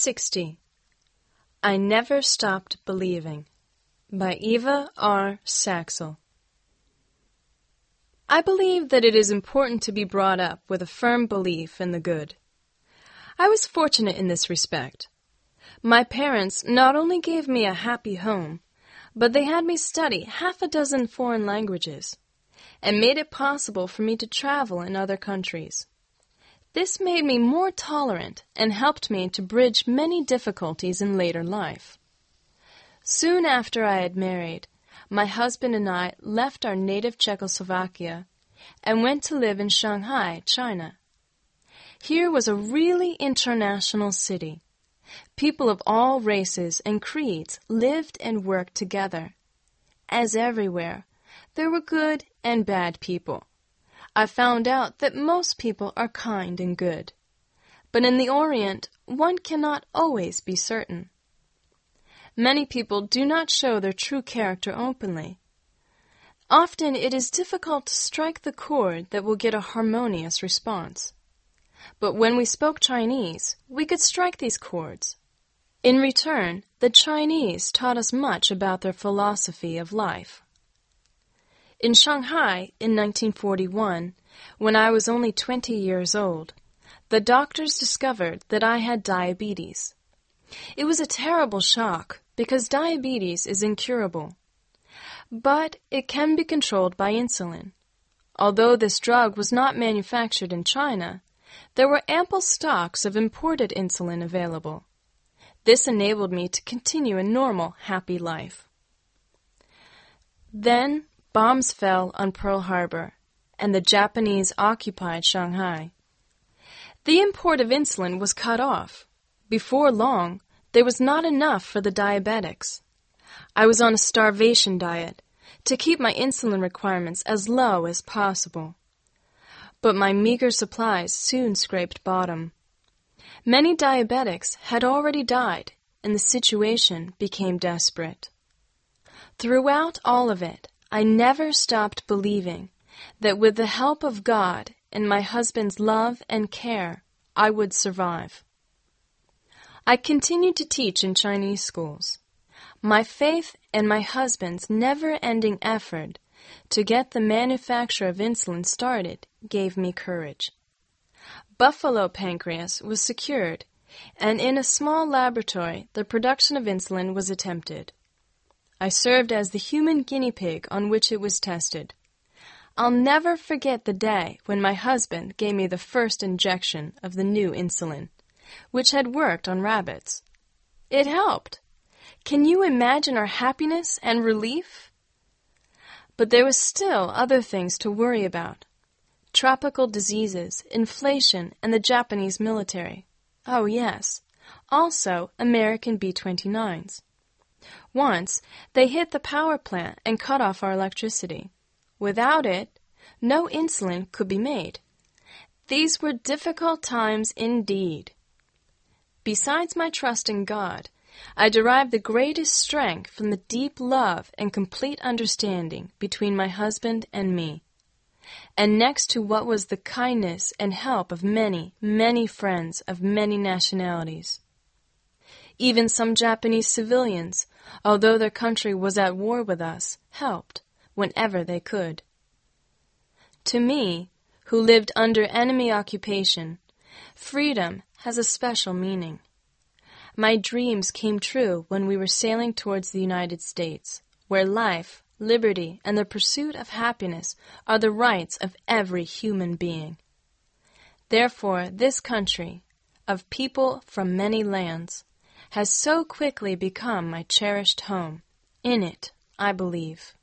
60. I Never Stopped Believing by Eva R. Saxel. I believe that it is important to be brought up with a firm belief in the good. I was fortunate in this respect. My parents not only gave me a happy home, but they had me study half a dozen foreign languages, and made it possible for me to travel in other countries. This made me more tolerant and helped me to bridge many difficulties in later life. Soon after I had married, my husband and I left our native Czechoslovakia and went to live in Shanghai, China. Here was a really international city. People of all races and creeds lived and worked together. As everywhere, there were good and bad people. I found out that most people are kind and good. But in the Orient, one cannot always be certain. Many people do not show their true character openly. Often it is difficult to strike the chord that will get a harmonious response. But when we spoke Chinese, we could strike these chords. In return, the Chinese taught us much about their philosophy of life. In Shanghai, in 1941, when I was only 20 years old, the doctors discovered that I had diabetes. It was a terrible shock because diabetes is incurable. But it can be controlled by insulin. Although this drug was not manufactured in China, there were ample stocks of imported insulin available. This enabled me to continue a normal, happy life. Then, bombs fell on Pearl Harbor, and the Japanese occupied Shanghai. The import of insulin was cut off. Before long, there was not enough for the diabetics. I was on a starvation diet to keep my insulin requirements as low as possible. But my meager supplies soon scraped bottom. Many diabetics had already died, and the situation became desperate. Throughout all of it, I never stopped believing that with the help of God and my husband's love and care, I would survive. I continued to teach in Chinese schools. My faith and my husband's never-ending effort to get the manufacture of insulin started gave me courage. Buffalo pancreas was secured, and in a small laboratory the production of insulin was attempted. I served as the human guinea pig on which it was tested. I'll never forget the day when my husband gave me the first injection of the new insulin, which had worked on rabbits. It helped. Can you imagine our happiness and relief? But there was still other things to worry about. Tropical diseases, inflation, and the Japanese military. Oh, yes. Also, American B-29s. Once, they hit the power plant and cut off our electricity. Without it, no insulin could be made. These were difficult times indeed. Besides my trust in God, I derived the greatest strength from the deep love and complete understanding between my husband and me. And next to what was the kindness and help of many, many friends of many nationalities. Even some Japanese civilians, although their country was at war with us, helped whenever they could. To me, who lived under enemy occupation, freedom has a special meaning. My dreams came true when we were sailing towards the United States, where life, liberty, and the pursuit of happiness are the rights of every human being. Therefore, this country, of people from many lands, has so quickly become my cherished home. In it, I believe.